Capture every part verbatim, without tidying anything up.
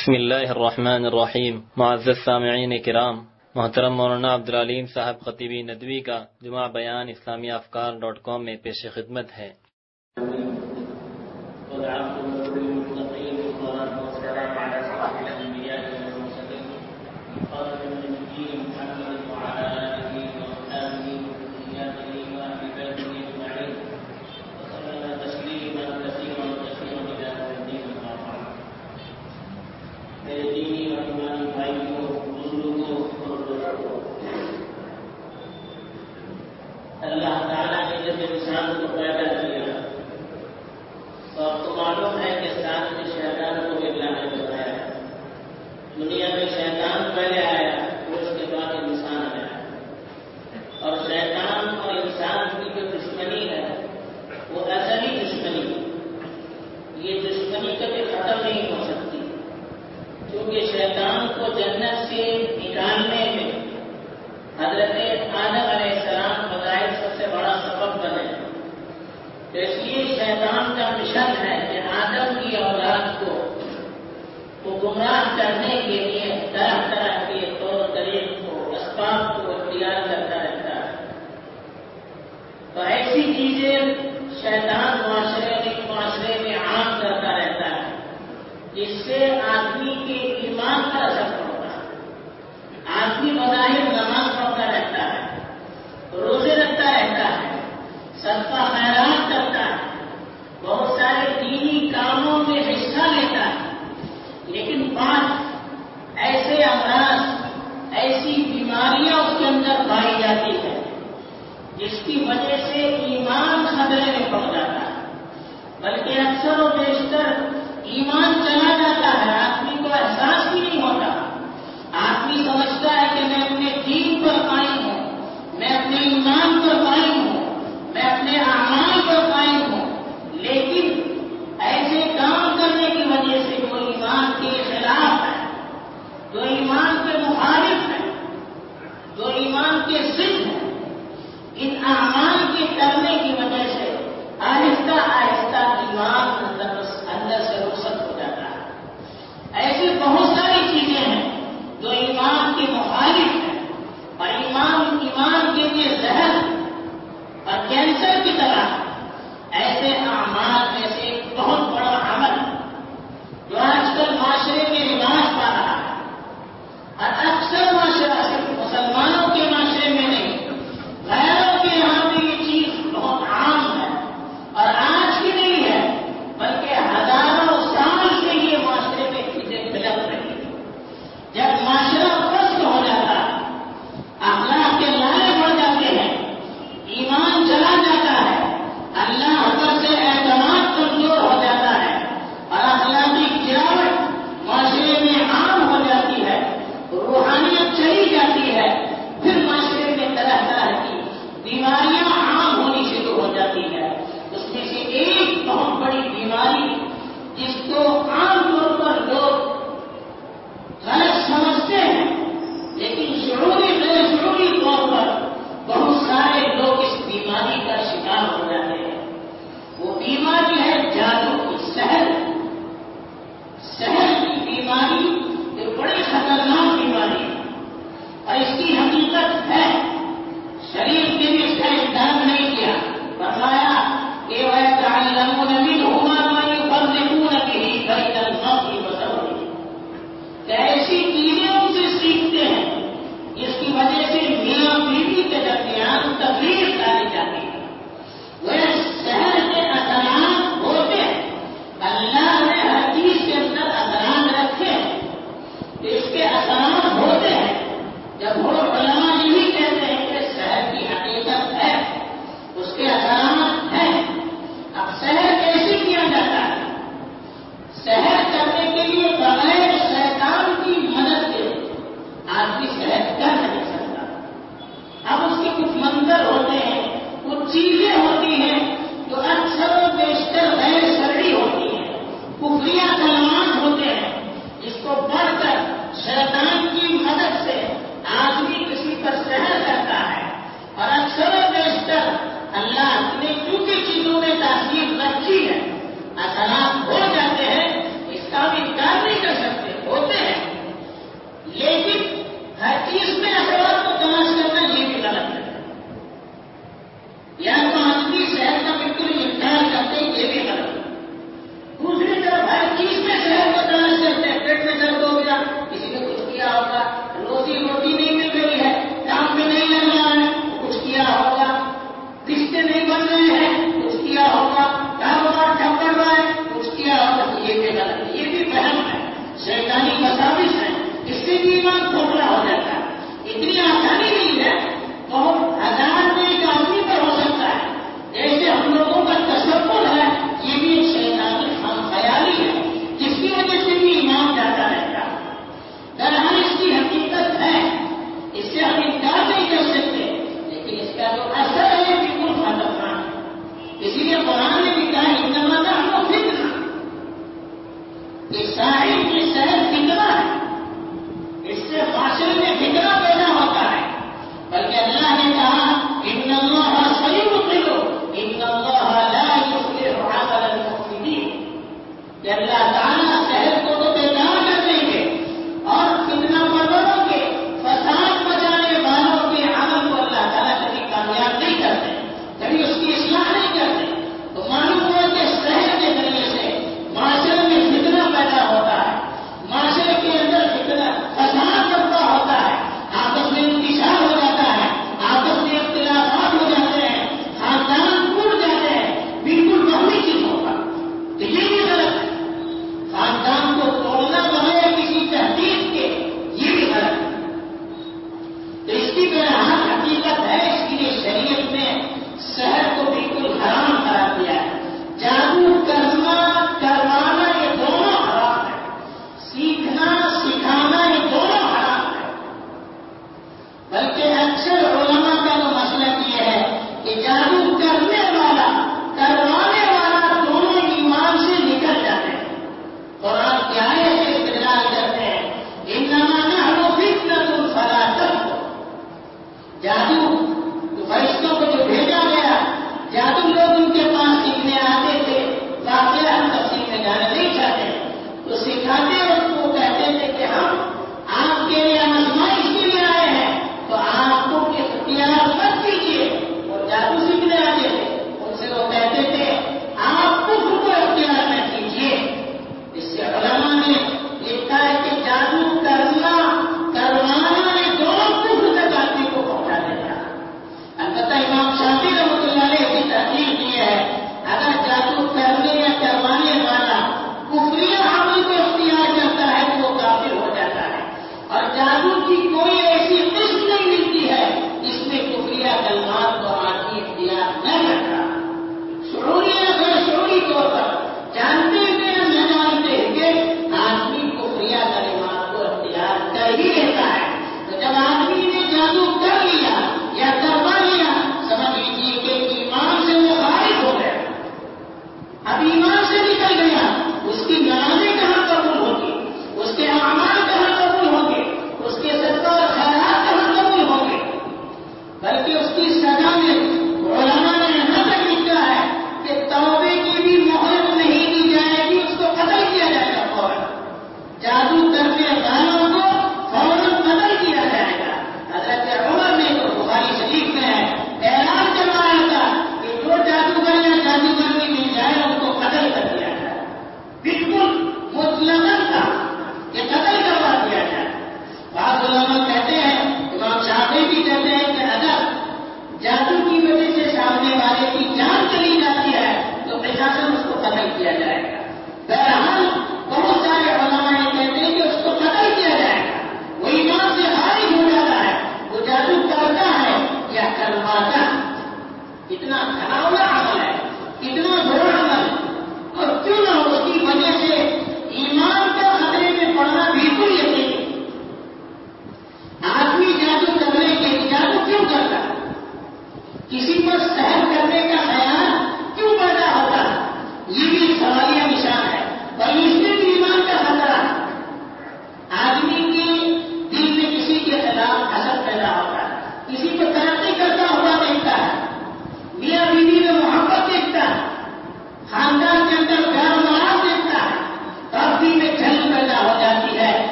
بسم اللہ الرحمن الرحیم۔ معزز سامعین کرام، محترم مولانا عبدالعلیم صاحب خطیبی ندوی کا جمعہ بیان اسلامی افکار ڈاٹ کام میں پیش خدمت ہے۔ اللہ تعالیٰ نے جب انسان کو پیدا کیا تو آپ کو معلوم ہے کہ ساتھ میں شیطان کو بھی اللہ نے بتایا۔ دنیا میں شیطان پہلے آیا، اس کے بعد انسان آیا، اور شیطان اور انسان کی جو دشمنی ہے وہ ازلی دشمنی ہے۔ یہ دشمنی کبھی ختم نہیں ہو سکتی، کیونکہ شیطان کو جنت سے نکالنے میں حضرت آدم علیہ السلام بظاہر سب سے بڑا سبب بنے۔ تو اس لیے شیطان کا مشن ہے کہ آدم کی اولاد کو وہ گمراہ کرنے کے لیے طرح طرح کے طور طریق کو، اسباب کو اختیار کرتا رہتا ہے۔ تو ایسی چیزیں شیطان معاشرے میں معاشرے میں عام کرتا رہتا ہے جس سے آدمی کے ایمان پر اثر پڑتا ہے۔ آدمی بظاہر نماز پڑھتا رہتا ہے، روزے رکھتا رہتا ہے، صدقہ خیرات کرتا ہے، بہت سارے دینی کاموں میں حصہ لیتا ہے، لیکن بعض ایسے امراض، ایسی بیماریاں اس کے اندر پائی جاتی ہے جس کی وجہ سے ایمان خطرے میں پڑ جاتا ہے، بلکہ اکثر و بیشتر ایمان چلا جاتا ہے، آدمی کو احساس بھی نہیں ہوتا۔ آدمی سمجھتا ہے کہ میں اپنے دین پر قائم ہوں، میں اپنے ایمان پر قائم ہوں، میں اپنے اعمال پر قائم ہوں، لیکن ایسے کام کرنے کی وجہ سے جو ایمان کے خلاف ہے، جو ایمان کے مخالف ہے، جو ایمان کے ضد ہے، ان اعمال کے کرنے کی وجہ سے آہستہ آہستہ ایمان اندر سے رخصت ہو جاتا ہے۔ بھی ایمان کھوکھلا ہو جاتا ہے. اتنی آسانی نہیں ہے. تو ہزار میں ایک آدمی پر ہو سکتا ہے. جیسے ہم لوگوں کا تصور ہے یہ بھی ایک شیطانی ہم خیالی ہے جس کی وجہ سے بھی ایمان جاتا رہتا ہے. درحال اس کی حقیقت ہے, اس سے ہم انکار نہیں کر سکتے, لیکن اس کا جو اثر ہے بالکل خطرناک ہے. اسی لیے قرآن نے بھی کہا انما نحن فتنہ, اس صاحب کی شہر فتنہ ہے, اس سے معاشرے میں فتنہ پیدا ہوتا ہے.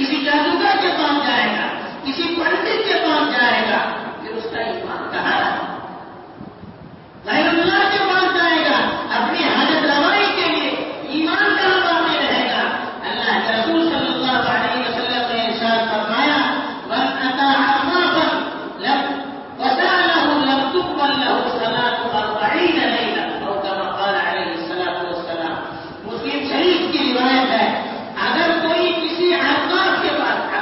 کسی جادوگر کے پاس جائے گا، کسی پنڈت کے پاس جائے گا، پھر اس کا ایمان کہاں ہے؟ غیر اللہ کے پاس جائے گا اپنی حاجت روائی کے لیے، ایمان کہاں باقی رہے گا؟ اللہ کے رسول صلی اللہ علیہ وسلم نے ارشاد فرمایا من اتى عرافا لم وسأله لم تقبل له صلاة أربعين ليلة أو كما قال عليه الصلاة والسلام۔ مسلم شریف کی روایت ہے، اگر کوئی کسی عراف کے پاس،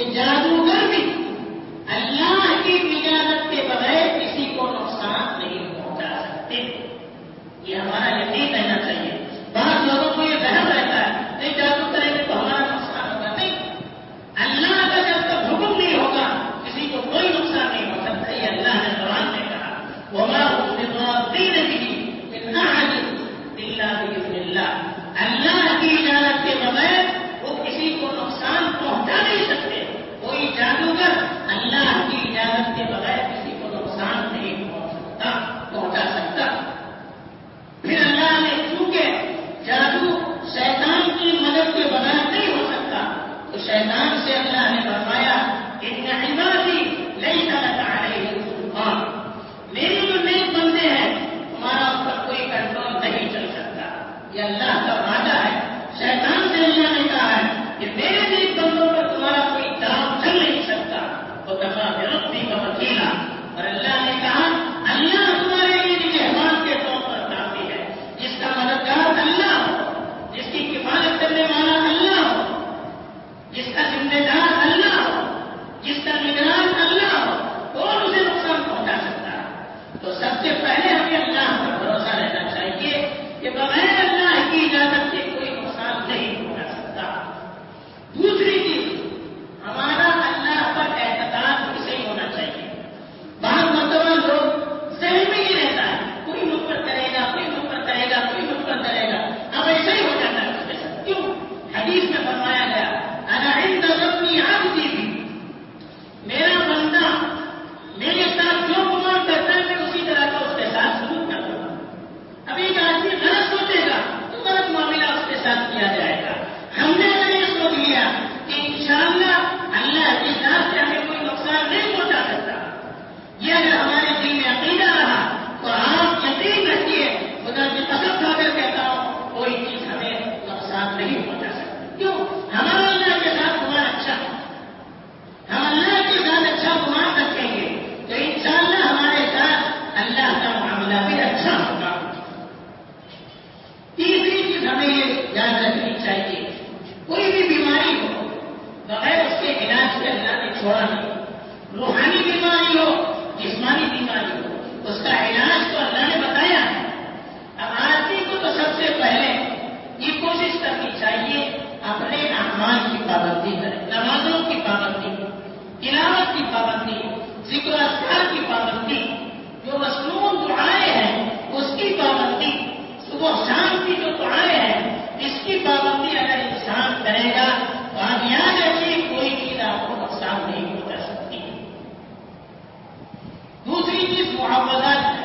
جادوگر بھی اللہ کی اجازت کے بغیر کسی کو نقصان نہیں پہنچا سکتے. یہ ہمارا یقین رہنا چاہیے. بعض لوگوں کو یہ وہم رہتا ہے کہ جادو کریں گے تو ہمارا نقصان ہوگا. نہیں, اللہ کا جب تک حکم نہیں ہوگا کسی کو کوئی نقصان نہیں ہو سکتا. یہ اللہ نے قرآن میں کہا وما هم بضارين به من احد الا باذن الله. اللہ کی اجازت کے بغیر وہ کسی کو نقصان پہنچا نہیں سکتے. کوئی جادوگر اللہ کی اجازت کے بغیر کسی کو نقصان نہیں پہنچ سکتا پہنچا سکتا. پھر اللہ نے چونکہ جادو شیطان کی مدد کے بغیر نہیں ہو سکتا تو شیطان سے اللہ نے فرمایا ان عبادی لیس لک علیہم سلطان. میرے جو نیک بندے ہیں تمہارا اس پر کوئی کنٹرول نہیں چل سکتا. یہ اللہ کا وعدہ ہے. شیطان سے اللہ نے کہا ہے کہ میرے نیک بندوں پر تمہارا کوئی دام چل نہیں سکتا. تو کفا بربی کا وکیلا. اور اللہ نے کہا اللہ تمہارے لیے نگہبان کے طور پر کافی ہے. جس کا مددگار اللہ ہو, جس کی کفالت کرنے والا اللہ ہو, جس کا ذمہ دار اللہ ہو, جس کا نگران اللہ ہو, کون اسے نقصان پہنچا سکتا ہے. تو سب سے پہلے ہمیں اللہ پر بھروسہ رہنا چاہیے کہ بغیر اللہ کی اجازت کے کوئی نقصان نہیں پہنچا سکتا. دوسری چیز ہمارا اللہ پر اعتقاد اسے ہونا چاہیے. بعض مرتبہ لوگ ذہن میں ہی رہتا ہے کوئی مجھ پر کرے گا, کوئی مجھ پر کرے گا, کوئی مجھ پر کرے گا. اب ایسا ہی ہو جاتا ہے اس کے ساتھ. کیوں؟ حدیث میں فرمایا گیا انا عند ظن عبدی بھی, میرا بندہ میرے ساتھ جو گمان کرتا ہے میں اسی طرح کا اس کے ساتھ سلوک کرتا ہوں. اب ایک آدمی غلط سوچے گا تو غلط معاملہ اس کے ساتھ کیا جائے گا. ہم نے اگر یہ سوچ لیا کہ انشاءاللہ اللہ کی ذات سے ہمیں کوئی نقصان نہیں پہنچا سکتا, یہ اگر ہمارے دل میں عقیدہ رہا تو آپ یقین رکھیے خدا کی قسم کھا کر کہتا ہوں کوئی چیز ہمیں نقصان نہیں پہنچا سکتی. کیوں؟ ہمارا اللہ کے ساتھ گمان اچھا ہے. ہم اللہ کے ساتھ اچھا گمان رکھیں گے تو انشاءاللہ ہمارے ساتھ اللہ کا معاملہ بھی اچھا ہوگا. تیسری چیز ہمیں یہ یاد رکھنی چاہیے کوئی بھی بیماری ہو بغیر اس کے علاج کے اللہ نے چھوڑا نہیں. روحانی بیماری ہو, جسمانی بیماری ہو, اس کا علاج تو اللہ نے بتایا ہے. اب آدمی کو تو سب سے پہلے یہ کوشش کرنی چاہیے اپنے اعمال کی پابندی کریں. نمازوں کی پابندی, تلاوت کی پابندی, ذکر و اذکار کی پابندی, جو مصنون دعائیں ہیں اس کی پابندی, صبح شام کی جو دعائیں ہیں اس کی پابندی اگر انسان کرے گا تو آپ یاد رکھیے کوئی چیز آپ کو نقصان نہیں پہنچا سکتی. دوسری چیز معوذات ہے.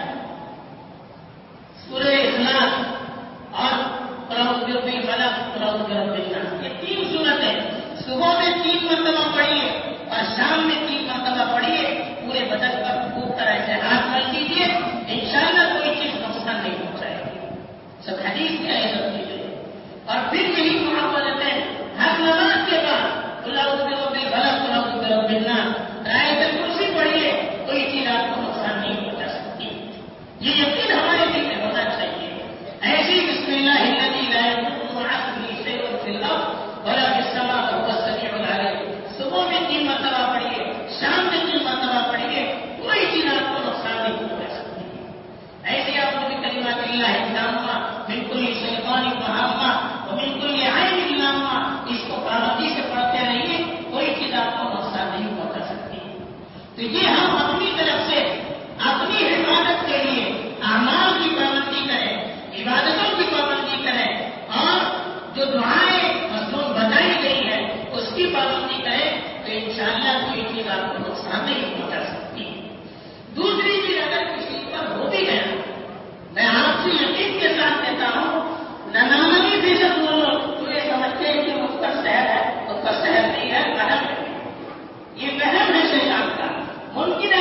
سورہ اخلاص اور قل اعوذ برب الفلق, قل اعوذ برب الناس, یہ تین صورتیں صبح میں تین مرتبہ پڑھیے اور شام میں تین مرتبہ پڑھیے. پورے بدن پر خوب طرح سے ہاتھ مل دیجیے, انشاءاللہ کوئی چیز نقصان نہیں پہنچائے گی. سب حدیث میں ہے سب چیزیں. اور پھر یہی معوذتیں ہر نماز کے بعد قل اعوذ برب الفلق, قل اعوذ برب الناس, آیت الکرسی پڑھیے, کوئی چیز آپ کو نقصان نہیں پہنچا سکتی. یہ یقین ہمارے دل میں ہونا چاہیے. ایسی بسم اللہ الذی لا یضر مع اسمہ شیء فی الارض ولا فی السماء وهو السمیع العلیم. صبح میں تین مرتبہ پڑھیے, شام میں تین مرتبہ پڑھیے, کوئی چیز آپ کو نقصان نہیں پہنچا سکتی. ایسے آپ کو بھی کلمات اللہ التامہ من کل شیطان وہامہ ومن کل عین لامہ, اس کو پابندی سے پڑھتے رہیے, کوئی چیز آپ کو نقصان نہیں پہنچا سکتی. تو یہ ہم اپنی طرف سے اپنی حفاظت کے لیے اعمال کی پابندی کریں, عبادتوں کی پابندی کریں اور جو دعائیں مصنون بتائی گئی ہے اس کی پابندی کریں تو انشاءاللہ کوئی چیز آپ کو نقصان نہیں پہنچا سکتی. دوسری چیز اگر کسی پر ہو بھی گیا, میں آپ سے یقین کے ساتھ کہتا ہوں ننانوے فیصد وہ لوگ جو یہ سمجھتے ہیں کہ اس کا شہر ہے, اس کا شہر نہیں ہے, وہم ہے. یہ وہم ہے شیطان کا. ممکن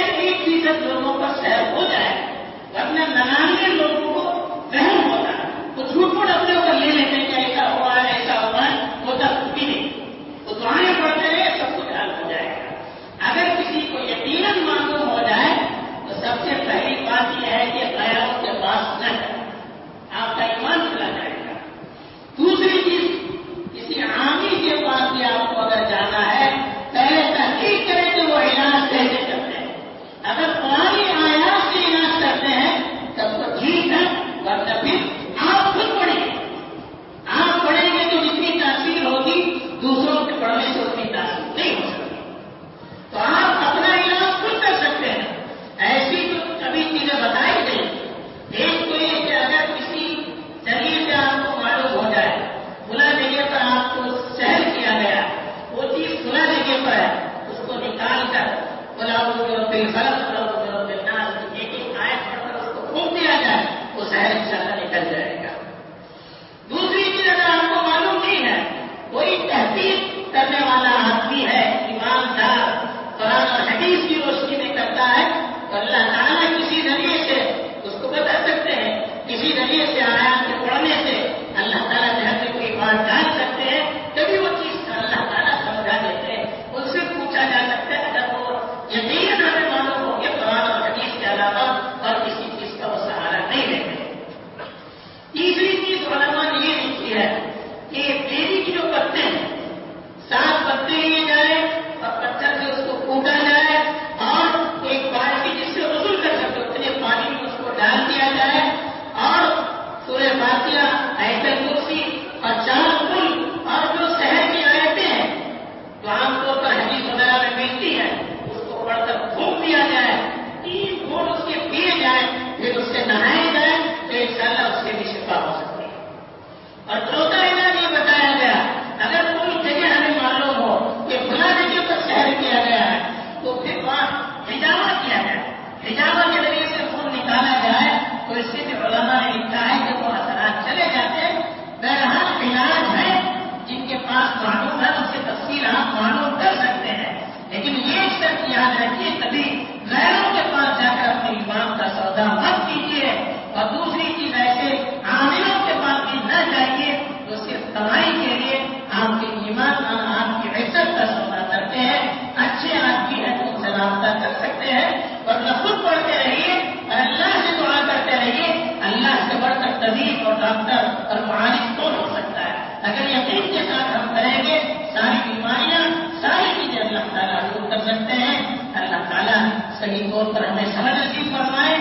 حقیقت یاد رکھیے، کبھی غیروں کے پاس جا کر اپنے ایمان کا سودا مت کیجیے، اور دوسری چیز ایسے عاملوں کے پاس بھی نہ جائیے جو صرف کمائی کے لیے آپ کے ایمان اور آپ کی عزت کا سودا کرتے ہیں۔ اچھے آدمی ہیں تو ان سے رابطہ کر سکتے ہیں، ورنہ خود پڑھتے رہیے اور اللہ سے دعا کرتے رہیے۔ اللہ سے بڑھ کر طبیب اور ڈاکٹر اور معالج کون ہو سکتا ہے؟ اگر یقین کے ساتھ ہم کریں گے ساری بیماریاں ساری چیزیں اللہ تعالیٰ دور کر سکتے ہیں۔ اللہ تعالیٰ صحیح طور پر ہمیں سمجھ نصیب فرمائے